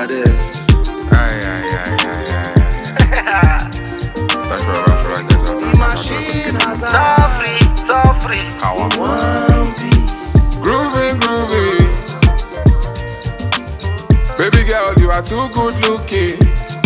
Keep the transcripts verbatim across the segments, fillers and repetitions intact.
bad. Aye, aye, aye, aye, aye. That's right, that's right, that's right. The machine has a So free, so free. Kawa. one piece. Groovy, groovy. Baby girl, you are too good looking.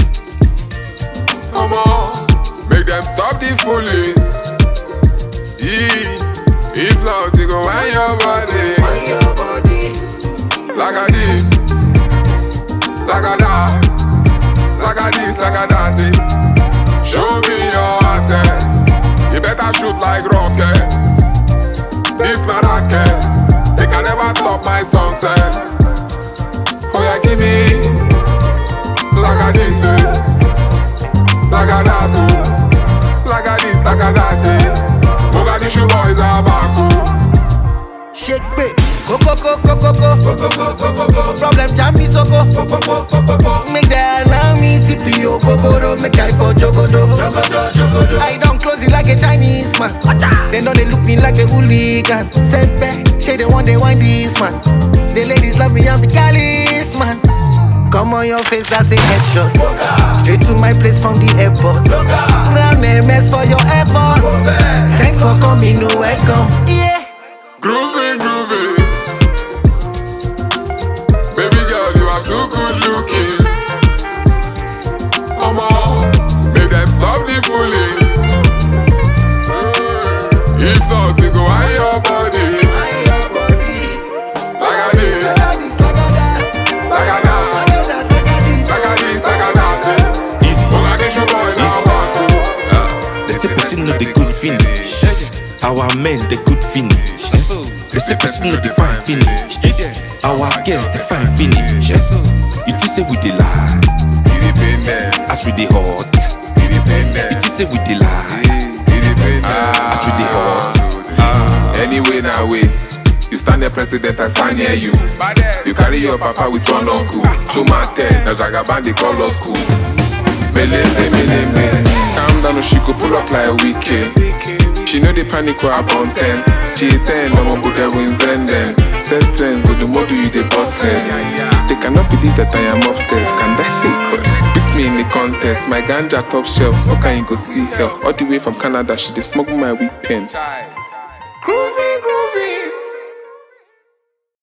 Come on, make them stop the fooling. Yeah. If not, you go wind your body. On your body. Like a this, like a that, like a this, like a that. eh. Show me your assets. You better shoot like rockets. This my rocket. They can never stop my sunset. Oh yeah, give me like a this, eh. Like a that, eh. Like a this, like a that. eh. Mogadishu boys are back. oh. Shake babe. Go go go go go go. Go go go go go go. Problem jam me so go. Go go go go go go. Make that allow me C P O go go do. Make I for jogodo. Jogodo jogodo. I don't close it like a Chinese man. They know they look me like a hooligan. Sempe, say they want they want this man. The ladies love me, I'm the Cali's man. Come on your face, that's a headshot. Straight to my place from the airport. Round M S for your effort. Thanks for coming, no welcome. Yeah. Groovy, groovy. Baby girl, you are too good looking. Come on, make them stop the fooling. If not, you go on your body. Like a this, like a that, like a this, like a that. Easy, Mogadishu boys are back. they say person know the good finish. Our men, the good finish. eh? They say person know the fine finish. Our girls, the fine finish. eh? You think say we dey lie, Independent, as we dey hot. You independent. think say we dey lie, As we dey hot. Anyway, now way. You stand there, president, I stand near you. You carry your papa with one uncle. Two man ten, the Jagaban they call us school. Melembe, melembe. Calm down, she go pull up like a weekend. She know the panic will happen ten. She ten, no one put the wins and then. Says trends, so the more do you the boss head. They cannot believe that I am upstairs. Can that God beat me in the contest? My ganja top shelf, smoke and you go see hell. All the way from Canada, she dey smoke my weed pen.